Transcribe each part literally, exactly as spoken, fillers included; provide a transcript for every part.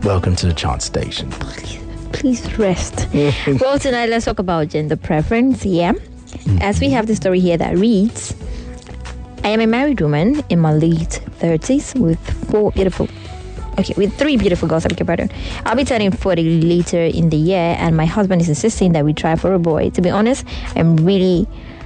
Welcome to the Chart Station. Please rest. Well, tonight let's talk about gender preference. Yeah. Mm-hmm. As we have the story here that reads, I am a married woman in my late thirties with four beautiful, okay, with three beautiful girls. I beg your pardon. I'll be turning forty later in the year, and my husband is insisting that we try for a boy. To be honest, I'm really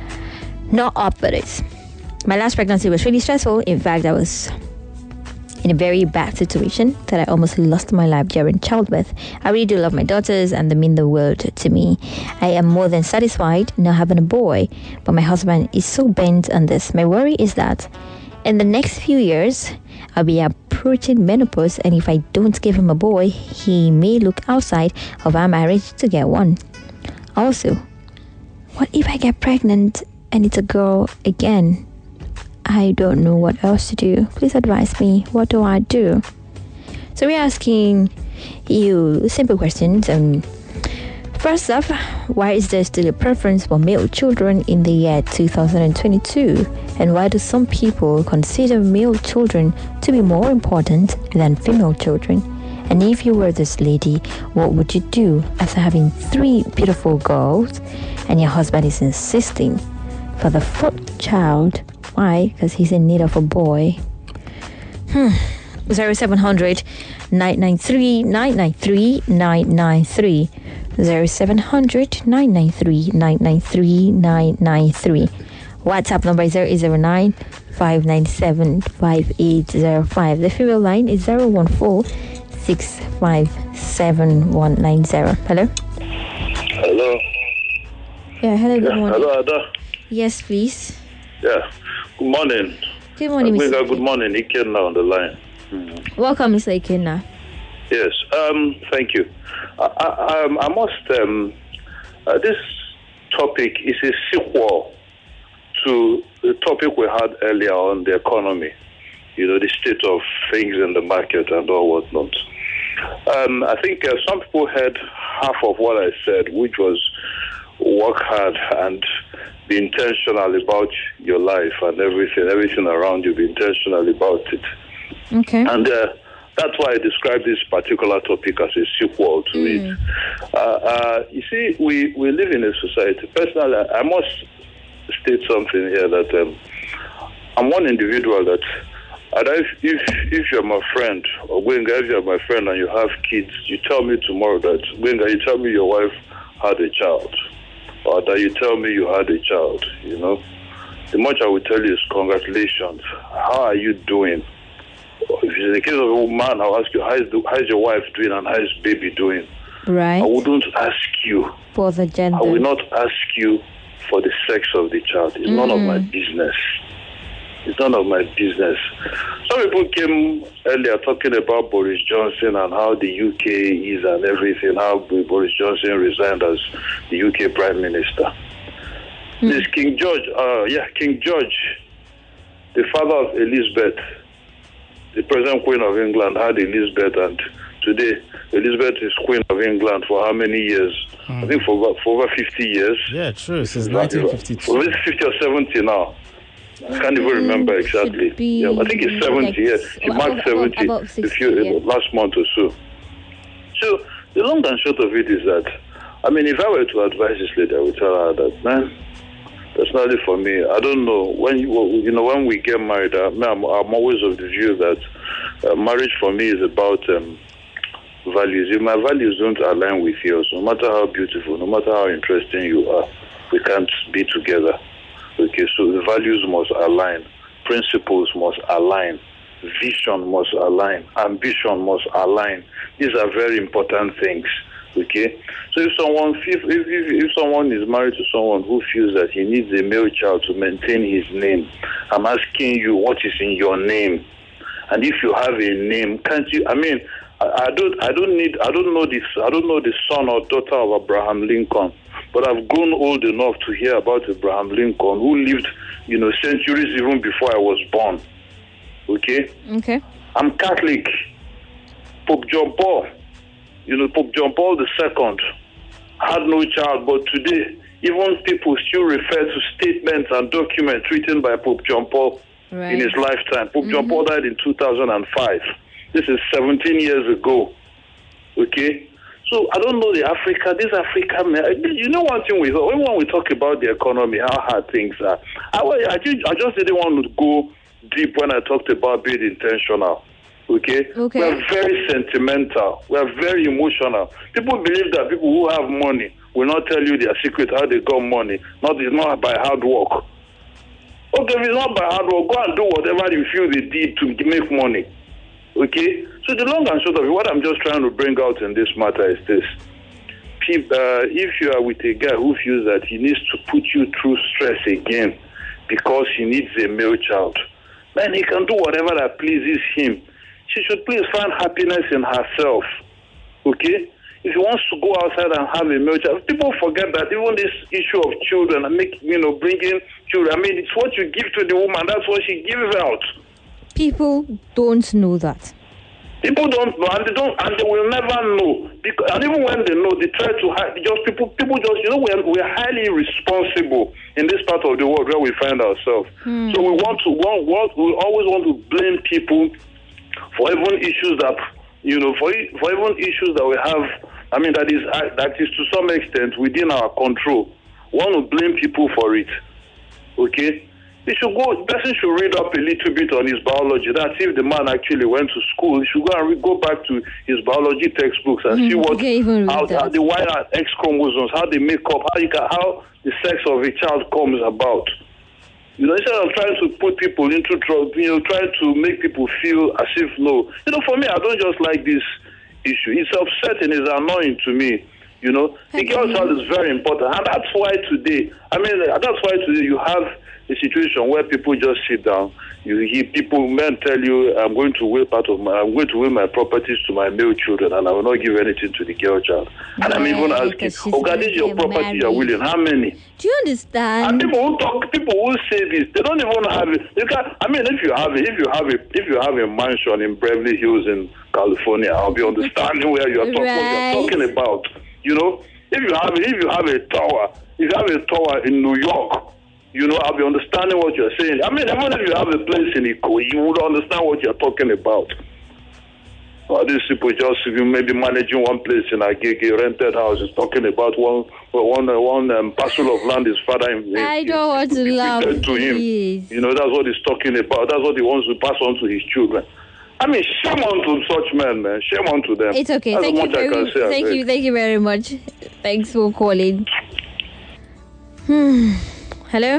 not up for this. My last pregnancy was really stressful. In fact, I was in a very bad situation that I almost lost my life during childbirth. I really do love my daughters and they mean the world to me. I am more than satisfied now having a boy, but my husband is so bent on this. My worry is that in the next few years, I'll be approaching menopause, and if I don't give him a boy, he may look outside of our marriage to get one. Also, what if I get pregnant and it's a girl again? I don't know what else to do. Please advise me. What do I do? So we're asking you simple questions. And first off, why is there still a preference for male children in the year two thousand twenty-two? And why do some people consider male children to be more important than female children? And if you were this lady, what would you do after having three beautiful girls and your husband is insisting for the fourth child? Why? Because he's in need of a boy. Hmm. zero seven hundred nine nine three nine nine three nine nine three. zero seven hundred nine nine three nine nine three nine nine three. WhatsApp number is zero eight zero nine five nine seven five eight zero five. The female line is zero one four six five seven one nine zero. Hello? Hello. Yeah, hello, good yeah, morning. Hello, Ada. Yes, please. Yeah. Good morning. Good morning, Mister Good morning. Ikenna on the line. Mm. Welcome, Mister Ikenna. Yes. Um. Thank you. I I, um, I must. Um. Uh, this topic is a sequel to the topic we had earlier on the economy. You know, the state of things in the market and all whatnot. Um. I think uh, some people heard half of what I said, which was work hard and be intentional about your life and everything, everything around you, be intentional about it. Okay. And uh, that's why I describe this particular topic as a sequel to mm. it. Uh, uh, you see, we, we live in a society. Personally, I must state something here that um, I'm one individual that, and if, if if you're my friend, or Gwenga, if you're my friend and you have kids, you tell me tomorrow that, Gwenga, you tell me your wife had a child, or that you tell me you had a child, you know, the much I will tell you is congratulations. How are you doing? If it's in the case of a man, I'll ask you, how is, the, how is your wife doing and how is baby doing? Right. I wouldn't ask you. For the gender. I will not ask you for the sex of the child. It's mm. none of my business. It's none of my business. Some people came earlier talking about Boris Johnson and how the U K is and everything, how Boris Johnson resigned as the U K Prime Minister. Mm. This King George, uh, yeah, King George, the father of Elizabeth, the present Queen of England, had Elizabeth, and today Elizabeth is Queen of England for how many years? Mm. I think for over, for over fifty years. Yeah, true. Since nineteen fifty-two. For fifty or seventy now. I can't even remember exactly. Yeah, I think it's seventy. Like, yes, she about, marked seventy about, about sixty, a few, yeah. last month or so. So the long and short of it is that, I mean, if I were to advise this lady, I would tell her that, man, personally for me, I don't know when you you know when we get married. I, I'm, I'm always of the view that uh, marriage for me is about um, values. If my values don't align with yours, no matter how beautiful, no matter how interesting you are, we can't be together. Okay, so the values must align, principles must align, vision must align, ambition must align. These are very important things. Okay, so if someone if, if if someone is married to someone who feels that he needs a male child to maintain his name, I'm asking you, what is in your name? And if you have a name, can't you? I mean, I, I don't I don't need I don't know this I don't know the son or daughter of Abraham Lincoln. But I've grown old enough to hear about Abraham Lincoln, who lived, you know, centuries even before I was born. Okay? Okay. I'm Catholic. Pope John Paul, you know, Pope John Paul the Second had no child, but today, even people still refer to statements and documents written by Pope John Paul right. in his lifetime. Pope mm-hmm. John Paul died in two thousand five. This is seventeen years ago. Okay? So I don't know the Africa, this Africa, you know one thing, we when we talk about the economy, how hard things are, I, I, just, I just didn't want to go deep when I talked about being intentional. Okay? Okay. We're very sentimental. We're very emotional. People believe that people who have money will not tell you their secret, how they got money. Not, it's not by hard work. Okay, if it's not by hard work, go and do whatever you feel they did to make money. Okay? So the long and short of it, what I'm just trying to bring out in this matter is this. People, uh, if you are with a guy who feels that he needs to put you through stress again because he needs a male child, then he can do whatever that pleases him. She should please find happiness in herself. Okay? If he wants to go outside and have a male child, people forget that even this issue of children and make, you know, bringing children, I mean, it's what you give to the woman, that's what she gives out. People don't know that. People don't know, and they don't, and they will never know. Because, and even when they know, they try to hide. Just people, people just, you know, we're we're highly responsible in this part of the world where we find ourselves. Hmm. So we want to, want, want, we always want to blame people for even issues that, you know, for for even issues that we have. I mean, that is that is to some extent within our control. We want to blame people for it. Okay. He should go, the person should read up a little bit on his biology. That's if the man actually went to school. He should go and re- go back to his biology textbooks and mm, see what, how, how the Y and X chromosomes, how they make up, how, you can, how the sex of a child comes about. You know, instead of trying to put people into trouble, you know, trying to make people feel as if, no. You know, for me, I don't just like this issue. It's upsetting, it's annoying to me. You know, the girl child is very important. And that's why today, I mean, that's why today you have a situation where people just sit down. You hear people, men tell you, I'm going to will part of my, I'm going to will my properties to my male children, and I will not give anything to the girl child. And yeah, I'm even asking, oh God, this is your property married. You're willing. How many? Do you understand? And people who talk, people who say this, they don't even have it. You can, I mean, if you have it, if you have it, if you have a mansion in Beverly Hills in California, I'll be understanding where you're talking, right. what you're talking about. You know, if you have, if you have a tower, if you have a tower in New York. You know, I'll be understanding what you're saying. I mean, even if you have a place in Iko, you would understand what you're talking about. Or these people just maybe managing one place in a gig, a rented house, is talking about one one one um, parcel of land his father. In, I don't want to laugh. To him, you know, that's what he's talking about. That's what he wants to pass on to his children. I mean, shame on to such men, man. Shame on to them. It's okay. That's thank you. Very, say, thank you. Thank you very much. Thanks for calling. Hmm. Hello?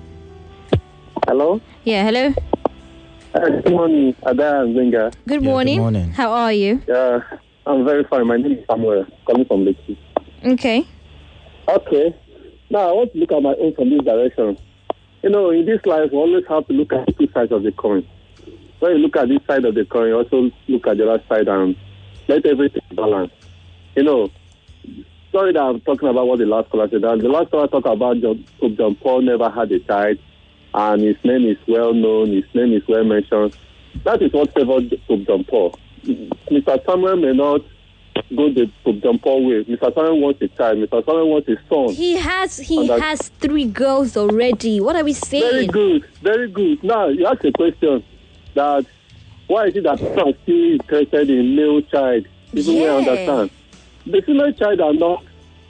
Hello? Yeah, hello? Uh, good morning, Ada and Zenga. Good yeah, morning. Good morning. How are you? Yeah, I'm very fine. My name is Samuel, calling from Lekki. Okay. Okay. Now, I want to look at my own from this direction. You know, in this life, we always have to look at two sides of the coin. When you look at this side of the coin, you also look at the other side and let everything balance. You know, sorry that I'm talking about what the last caller said. The last caller talked about John, John Paul never had a child, and his name is well known, his name is well mentioned. That is what favored Pope John Paul. Mister Samuel may not go the Pope John Paul way. Mister Samuel wants a child. Mister Samuel wants a son. He has he has three girls already. What are we saying? Very good, very good. Now, you ask a question that why is it that people are still interested in male child? People yeah. may understand. The female child are not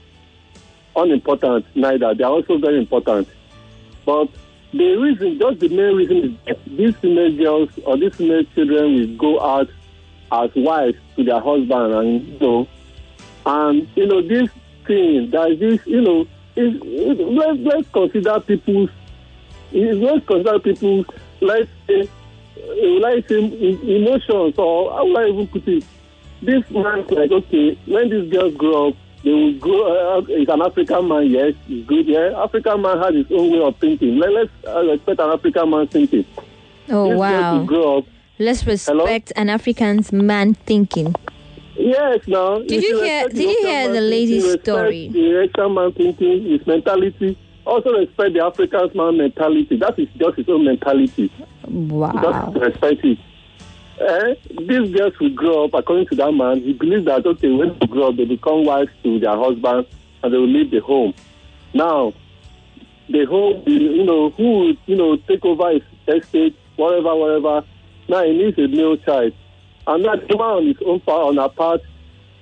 unimportant neither. They are also very important. But the reason, just the main reason is that these female girls or these female children will go out as wives to their husband, and you know, and you know this thing that this, you know, is it, let's let's consider people's, let's consider people's, let's say, let's say emotions, or how will I even put it? This man, like, okay, when these girls grow up, they will grow. Uh, it's an African man, yes, it's good. Yeah, African man has his own way of thinking. Let, let's uh, respect an African man thinking. Oh this wow! Grow up. Let's respect Hello? an African man thinking. Yes, now. Did you hear? Did you hear the lady's story? The African man thinking, his mentality. Also respect the African man mentality. That is just his own mentality. Wow. Just respect it. Eh, these girls will grow up, according to that man, he believes that, okay, when they grow up, they become wives to their husbands and they will leave the home. Now, the home, you know, who will, you know, take over his estate, whatever, whatever. Now, he needs a male child. And that woman on his own part, on her part,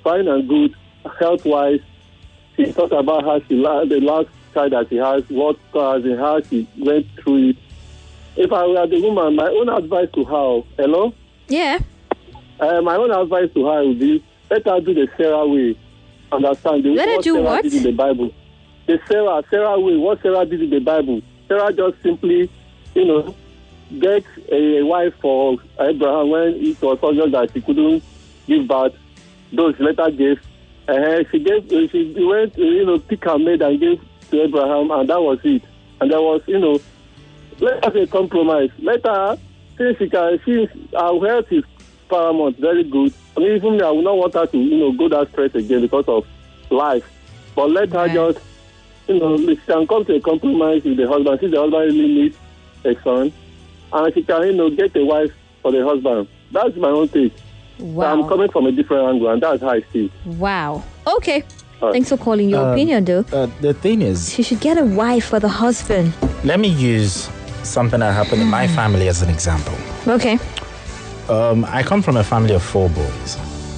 fine and good, health-wise. She talked about how she the last child that she has, what caused and how she went through it. If I were the woman, my own advice to her, hello? Yeah. Uh, my own advice to her would be, let her do the Sarah way. Understand? The, let her do Sarah what? Did in the Bible. The Sarah, Sarah way, what Sarah did in the Bible. Sarah just simply, you know, get a wife for Abraham when it was obvious that she couldn't give birth. Those later gave. Uh, she gave. She went, you know, pick her maid and gave to Abraham, and that was it. And there was, you know, let us a compromise. Let her, since she can, since our health is paramount, very good. I mean, even I would not want her to, you know, go that straight again because of life. But let her right. just, you know, she can come to a compromise with the husband. Since the husband really needs a son, and she can, you know, get a wife for the husband. That's my own take. Wow. So I'm coming from a different angle, and that's how I see it. Wow. Okay. Right. Thanks for calling your Um, opinion, though. Uh, the thing is, She should get a wife for the husband. let me use something that happened in my family as an example. Okay. Um, I come from a family of four boys.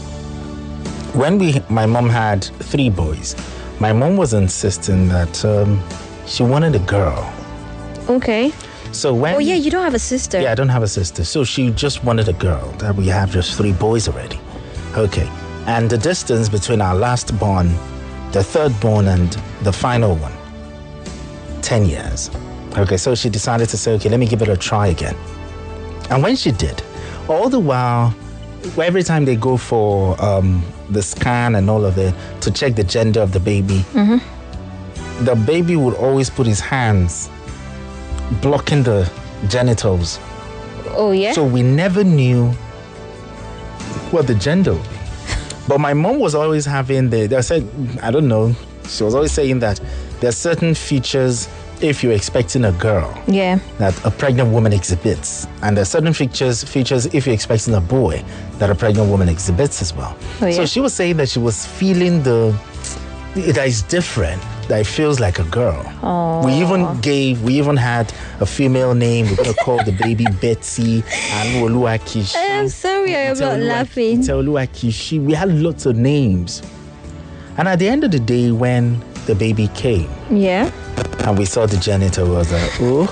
When we, my mom had three boys, my mom was insisting that um, she wanted a girl. Okay. So when Oh, yeah, you don't have a sister. Yeah, I don't have a sister. So she just wanted a girl. That we have just three boys already. Okay. And the distance between our last born, the third born, and the final one, ten years. Okay, so she decided to say, okay, let me give it a try again. And when she did, all the while, every time they go for um, the scan and all of it to check the gender of the baby, mm-hmm. the baby would always put his hands blocking the genitals. Oh, yeah? So we never knew what the gender would be. But my mom was always having the, they said, I don't know, she was always saying that there are certain features if you're expecting a girl Yeah. that a pregnant woman exhibits. And there are certain features, features if you're expecting a boy that a pregnant woman exhibits as well. Oh, yeah. So she was saying that she was feeling the, that is different, that it feels like a girl. Aww. We even gave, we even had a female name. We're going to call the baby Betsy and Oluwakishi. I'm sorry, I'm not laughing. Oluwakishi. We had lots of names. And at the end of the day, when the baby came, Yeah. and we saw the genital, was like, oh.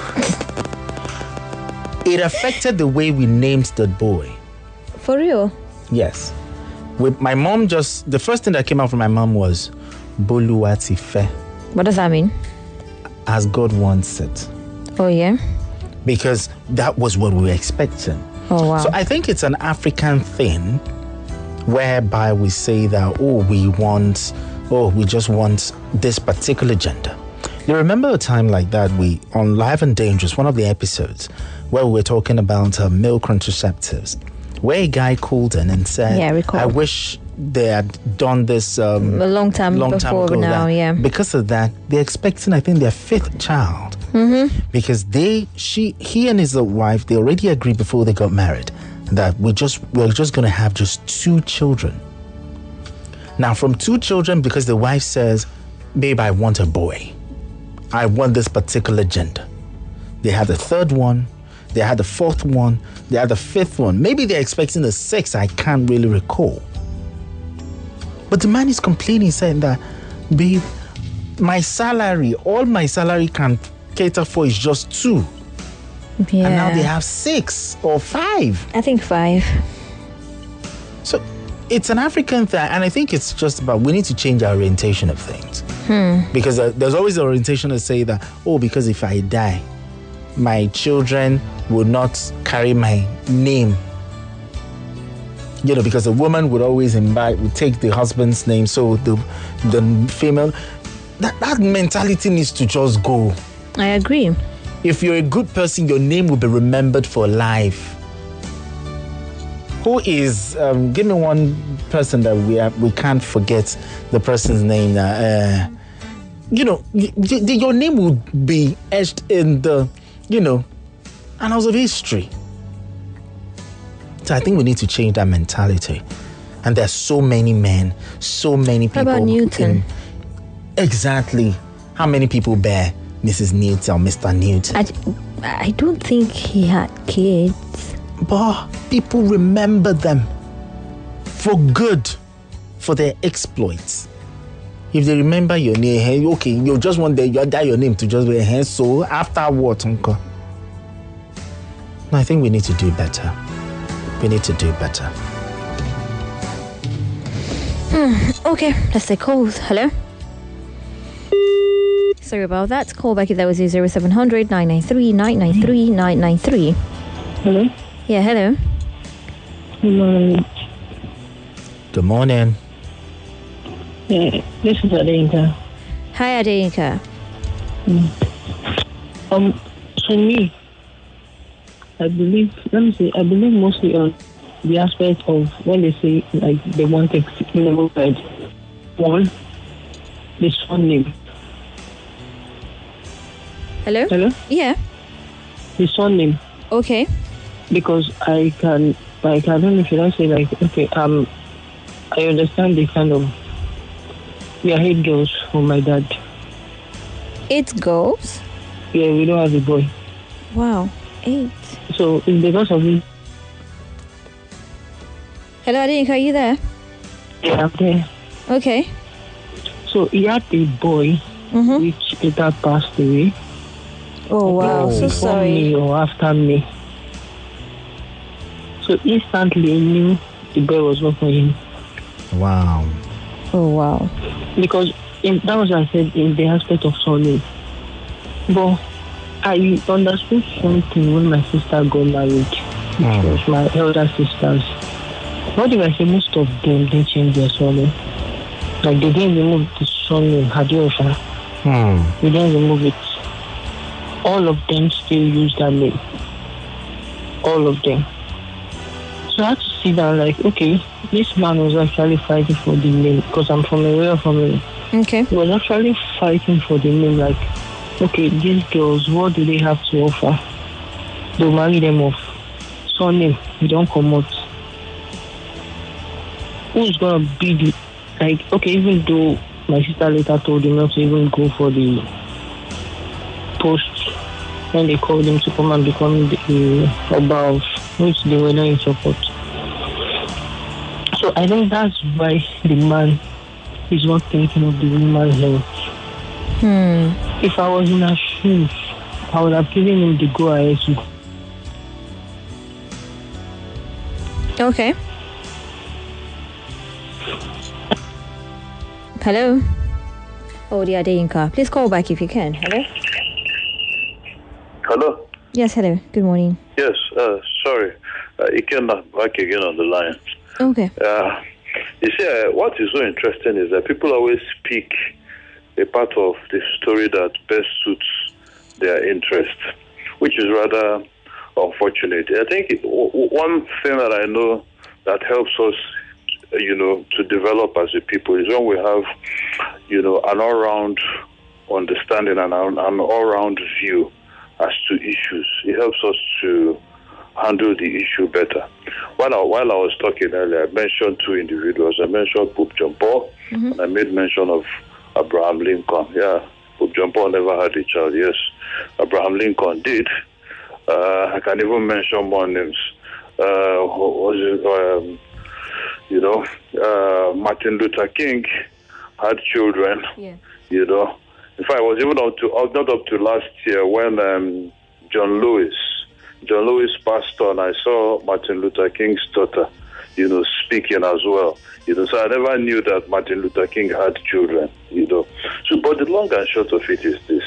It affected the way we named the boy. For real? Yes. With my mom, just the first thing that came out from my mom was Boluwatife, What does that mean? as God wants it. Oh, yeah? Because that was what we were expecting. Oh, wow. So I think it's an African thing whereby we say that, oh, we want, oh, we just want this particular gender. You remember a time like that, we, on Live and Dangerous, one of the episodes, where we were talking about uh, male contraceptives, where a guy called in and said, Yeah, I recall. I wish they had done this um, A long time long time before ago. now, that yeah. Because of that, they're expecting, I think, their fifth child. Mm-hmm. Because they, she, he and his wife, they already agreed before they got married that we just, we're just going to have just two children. Now, from two children, because the wife says, babe, I want a boy. I want this particular gender. They had the third one. They had the fourth one. They had the fifth one. Maybe they're expecting the sixth. I can't really recall. But the man is complaining, saying that, babe, my salary, all my salary can cater for is just two. Yeah. And now they have six or five. I think five. So it's an African thing. And I think it's just about, we need to change our orientation of things. Hmm. Because uh, there's always an orientation to say that, oh, because if I die, my children will not carry my name. You know, because a woman would always imbibe, would take the husband's name. So the the female, that, that mentality needs to just go. I agree. If you're a good person, your name will be remembered for life. Who is, um, give me one person that we have, we can't forget the person's name. Uh, you know, y- y- your name will be etched in the, you know, annals of history. So I think we need to change that mentality. And there's so many men, so many people. How about Newton? in- exactly. How many people bear Missus Newton or Mister Newton? I, I don't think he had kids. But people remember them for good. for their exploits. If they remember your name, okay, you just want the, you die your name to just be here. So after what, uncle? No, I think we need to do better. We need to do better. Mm, okay, let's take calls. Hello? Sorry about that. Call back if that was zero seven hundred nine nine three nine nine three nine nine three. Hello? Yeah, hello. Good morning. Good morning. Yeah, this is Adinka. Hi, Adinka. Mm. Um, for me, I believe, let me say, I believe mostly on the aspect of when they say, like, they want to level side. One, the son name. Hello? Hello? Yeah. The son name. Okay. Because I can, like, I don't know, should I say, like, okay, um, I understand the kind of, yeah, eight girls for my dad. Eight girls? Yeah, we don't have a boy. Wow, eight. So it's because of it. Hello, Adinka, are you there? Yeah, I'm there. Okay. So he had a boy, mm-hmm. which later passed away. Oh, wow, so before sorry. Me or after me. So instantly I knew the boy was not for him. Wow. Oh, wow. Because in, that was, I said, in the aspect of sorrow. But I understood something when my sister got married, which mm. was my elder sisters. What if I say most of them didn't change their surname? Like they didn't remove the surname, Hadiosha. Hmm. They didn't remove it. All of them still use that name. All of them. So I had to sit down like, okay, this man was actually fighting for the name because I'm from a royal family. Okay. He was actually fighting for the name like, okay, these girls, what do they have to offer? They'll marry them off. Surname, you don't come out. Who's going to be the, like, okay, even though my sister later told him not to even go for the post when they called him to come and become the uh, above, which they were not in support. So I think that's why the man is not thinking of the woman's health. Hmm. If I was in her shoes, I would have given him the go ahead to. Okay. Hello? Oh, the Adinka. Please call back if you can. Hello? Hello? Yes, hello. Good morning. Yes, uh, sorry. Uh, Iken back again on the line. Okay. Uh, you see, uh, what is so interesting is that people always speak a part of the story that best suits their interest, which is rather unfortunate. I think it, w- one thing that I know that helps us, you know, to develop as a people is when we have, you know, an all-round understanding and an, an all-round view as to issues. It helps us to handle the issue better. While I, while I was talking earlier, I mentioned two individuals. I mentioned Pope John Paul, mm-hmm. and I made mention of Abraham Lincoln. Yeah, Pope John Paul never had a child. Yes, Abraham Lincoln did. Uh, I can even mention more names. Uh, was it, um, you know, uh, Martin Luther King had children. Yeah. You know, in fact, I was even up to not up to last year when um, John Lewis, John Lewis passed on. I saw Martin Luther King's daughter, you know, speaking as well. You know, so I never knew that Martin Luther King had children. You know, so but the long and short of it is this: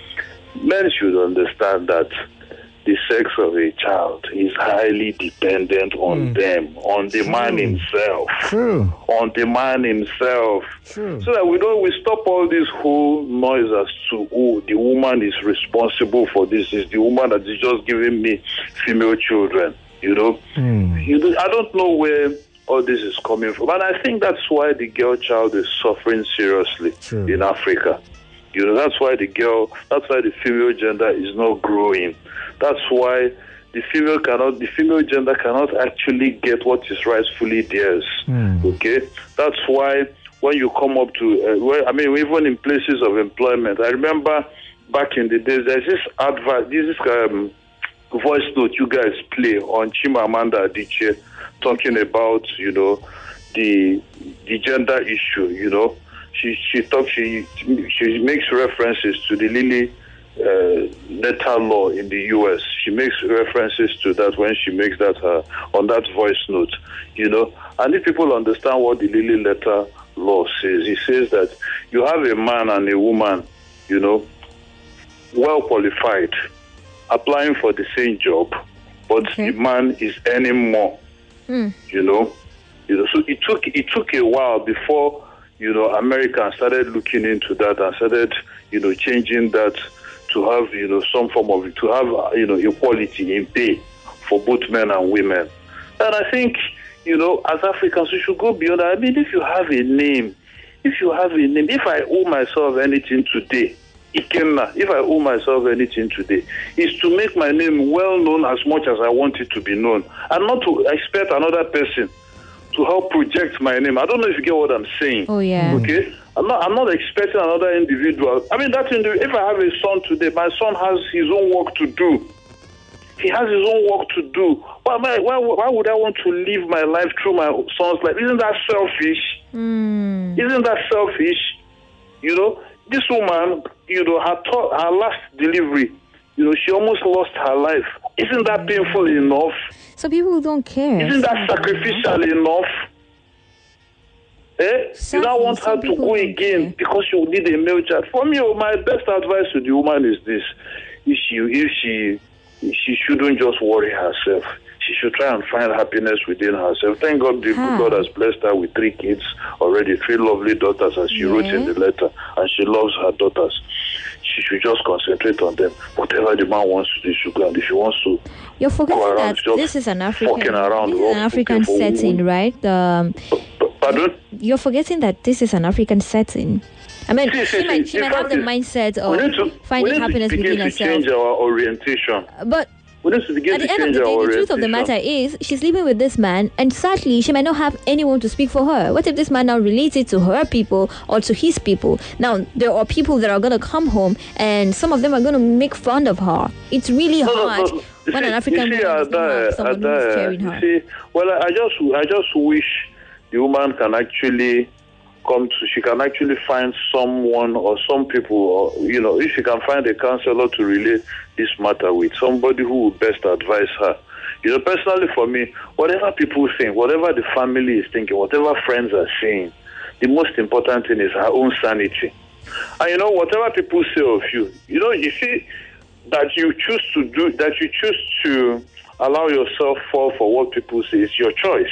men should understand that the sex of a child is highly dependent on mm. them, on the True. man himself. True. On the man himself. True. So that we don't we stop all this whole noise as to oh, the woman is responsible for this. It's the woman that is just giving me female children. You know? Mm. You know, I don't know where all this is coming from. And I think that's why the girl child is suffering seriously True. in Africa. You know, that's why the girl, that's why the female gender is not growing. That's why the female cannot, the female gender cannot actually get what is rightfully theirs. Mm. Okay, that's why when you come up to, uh, well, I mean, even in places of employment, I remember back in the days, there's this advert, this is um, voice note you guys play on Chimamanda Adichie talking about, you know, the the gender issue. You know, she she talks she she makes references to the Lilly uh, letter law in the U S. She makes references to that when she makes that uh, on that voice note. You know, and if people understand what the Lilly letter law says, it says that you have a man and a woman, you know, well qualified, applying for the same job, but okay. the man is earning more. Mm. You know, you know. So it took it took a while before, you know, Americans started looking into that and started, you know, changing that to have, you know, some form of to have, you know, equality in pay for both men and women. And I think, you know, as Africans, we should go beyond that. I mean, if you have a name, if you have a name, if I owe myself anything today, Ikenna, if I owe myself anything today, is to make my name well known as much as I want it to be known, and not to expect another person to help project my name. I don't know if you get what I'm saying. Oh yeah. Okay. I'm not. I'm not expecting another individual. I mean, that individual. If I have a son today, my son has his own work to do. He has his own work to do. Why, why, why would I want to live my life through my son's life? Isn't that selfish? Mm. Isn't that selfish? You know, this woman, you know, her, th- her last delivery, you know, she almost lost her life. Isn't that painful enough? So people don't care. Isn't that sacrificial enough? Eh? Sadly, you don't want her to go again care. Because you need a male child. For me, my best advice to the woman is this: if she, if she, she shouldn't just worry herself. She should try and find happiness within herself. Thank God the huh. God has blessed her with three kids already, three lovely daughters, as she yeah. wrote in the letter, and she loves her daughters. She should just concentrate on them. Whatever the man wants to do, she go. And if she wants to, you're forgetting that this is an African, around, this is an African setting, right? Um, Pardon? You're forgetting that this is an African setting. I mean, see, she see, might, see, she might have the mindset of to, finding happiness within herself. We need to change our orientation. But we need to begin at the to end of the day, the truth of the matter is, she's living with this man, and sadly, she might not have anyone to speak for her. What if this man now relates it to her people or to his people? Now, there are people that are going to come home, and some of them are going to make fun of her. It's really no, hard no, no. when see, an African see, woman Ada, has someone Ada, who's caring her. See, well, I just, I just wish the woman can actually come to, she can actually find someone or some people, or, you know, if she can find a counselor to relate this matter with, somebody who will best advise her. You know, personally for me, whatever people think, whatever the family is thinking, whatever friends are saying, the most important thing is her own sanity. And you know, whatever people say of you, you know, you see that you choose to do, that you choose to allow yourself fall for what people say, it's your choice.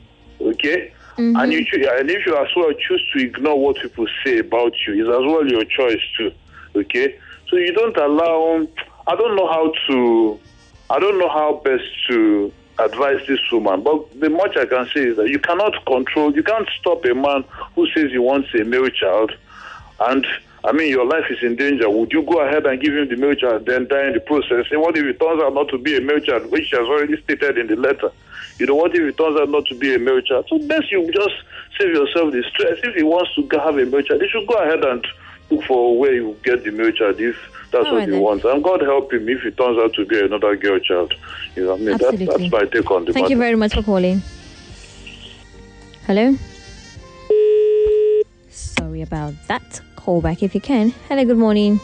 Okay? Mm-hmm. And, you cho- and if you as well choose to ignore what people say about you, it's as well your choice too. Okay? So you don't allow, I don't know how to, I don't know how best to advise this woman, but the much I can say is that you cannot control, you can't stop a man who says he wants a male child, and I mean, your life is in danger. Would you go ahead and give him the male child, then die in the process? And what if it turns out not to be a male child, which she has already stated in the letter? You know, what if it turns out not to be a male child? So best you just save yourself the stress. If he wants to have a male child, he should go ahead and look for where you get the male child if that's All what right, he then. wants. And God help him if it turns out to be another girl child. You know, I mean, that, that's my take on the Thank matter. you very much for calling. Hello? Sorry about that. Call back if you can. Hello, good morning.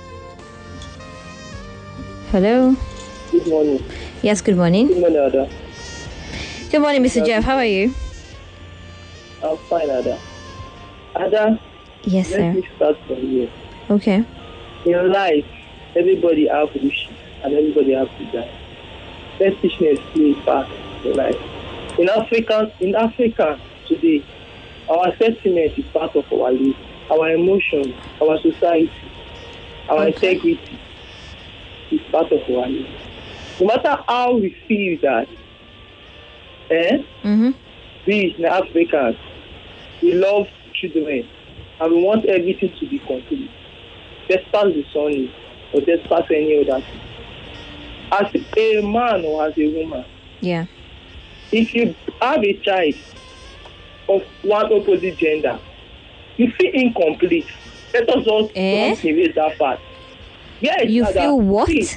Hello? Good morning. Yes, good morning. Good morning, Ada. Good morning, Mister Uh, Jeff. How are you? I'm fine, Ada. Ada? Yes, let sir. Let me start from here. Okay. In life, everybody has wishes and everybody has to die. Selfishness plays part in life. In Africa, in Africa today, our sentiment is part of our life, our emotions, our society, our okay. integrity is part of our life. No matter how we feel that, eh, mm-hmm. we in Africans, we love children and we want everything to be complete. Despite the son or despite any other thing. As a man or as a woman, yeah. if you have a child of one opposite gender, you feel incomplete. Let us just eh? erase that part. Yes, you Ada, feel what? See,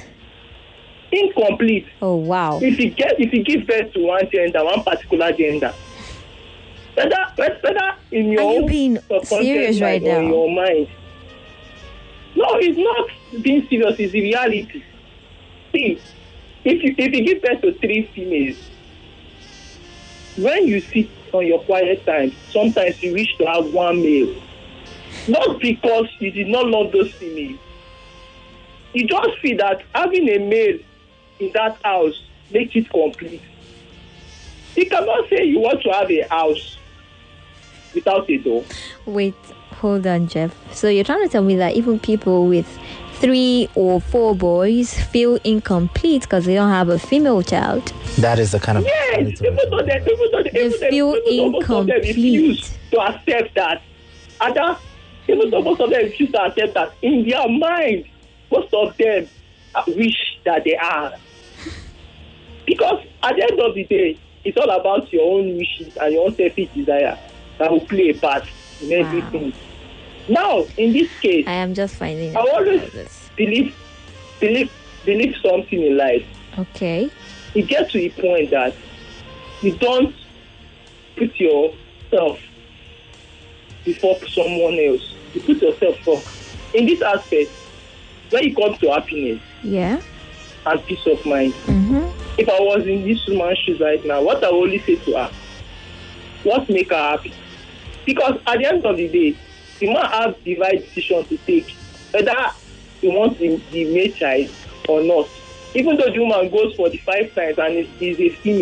incomplete. Oh wow! If you get, if you give birth to one gender, one particular gender, Whether, whether in your Are you own being serious right mind or now? in your mind. No, it's not being serious. It's the reality. See, if you if you give birth to three females, when you sit on your quiet time, sometimes you wish to have one male. Not because you did not love those females. You just feel that having a male in that house makes it complete. You cannot say you want to have a house without a door. Wait, hold on, Jeff. So you're trying to tell me that even people with three or four boys feel incomplete because they don't have a female child? That is the kind of... Yes, even though they, even though they, They even though- feel even though most of them incomplete. refuse to accept that. And that, even though most of them refuse to accept that, in their mind, most of them uh, wish that they are. Because at the end of the day, it's all about your own wishes and your own selfish desire that will play a part in Wow. everything. Now, in this case, I am just finding I out always about this. believe, believe, believe something in life. Okay. You get to a point that you don't put yourself before someone else. You put yourself first. In this aspect, when it comes to happiness Yeah. and peace of mind, Mm-hmm. if I was in this woman's shoes right now, what I would only say to her, what make her happy? Because at the end of the day, the man has the right decision to take, whether he wants the, the male child or not. Even though the woman goes for the five times and is, is a female,